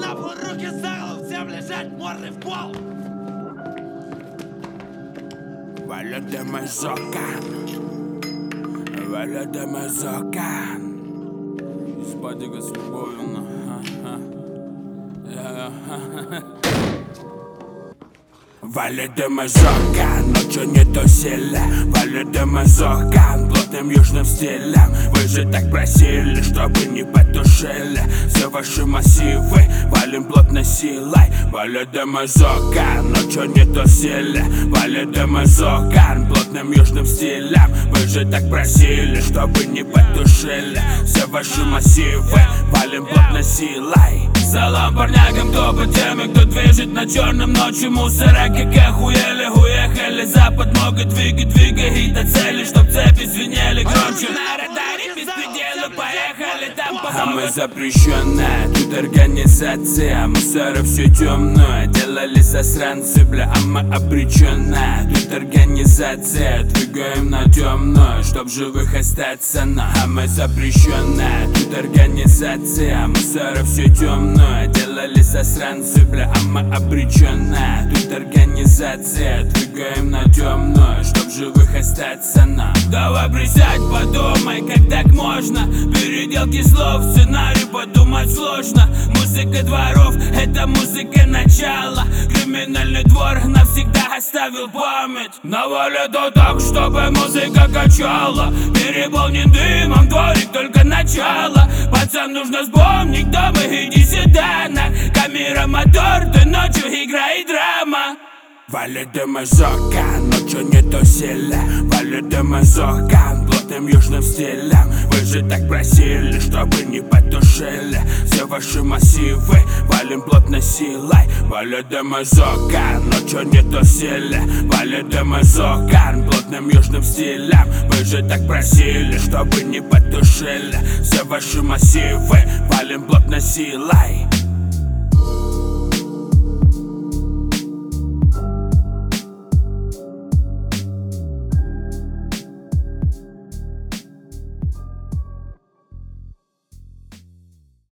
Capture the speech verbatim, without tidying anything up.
на пол, руки за голову, всем лежать мордой в пол. Валя de Mazokan, Валя de Mazokan. Испадика с любовью на Валя de Mazokan, ночью не то сильно. Валя de Mazokan, плотным южным стилем. Вы же так просили, чтобы не потушили все ваши массивы, валим плотно силой. Валя de Mazokan, ночью не то сильно. Валя de Mazokan, плотным южным стилем. Вы же так просили, чтобы не потушили все ваши массивы, валим плотно силой. Салам парнягам, кто под теми, кто движет на черном ночью мусора, как охуели, уехали запад, много двигай, двигай до цели, чтоб цепи звенели громче. На радаре без предела, поехали там по. А мы запрещенная тут организация, мусора все темное, делали засранцы, бля, а мы обреченная тут организация, двигаем на темную, чтоб живых остаться, но. А мы запрещенная тут организация, мусора все темное, делали засранцы, бля, а мы обреченная тут организация, двигаем на темную, чтоб живых остаться, но. Давай присядь, подумай, как так можно. Переделки слов, сценарий подумать сложно. Музыка дворов, это музыка начала. Криминальный двор навсегда оставил память. Навалит так, чтобы музыка качала. Переполнен дымом дворик, только начало. Пацан, нужно вспомнить, кто мы, иди сюда. На камера, мотор, ты ночью играет драма. Валя de Mazokan, ночью не то сильно. Валя de Mazokan, плотным южным стилем. Вы же так просили, чтобы не потушили все ваши массивы, валим плотно силой. Валя de Mazokan, ночью не то сильно. Валя de Mazokan, плотным южным стилем. Вы же так просили, чтобы не потушили все ваши массивы, валим плотно силой.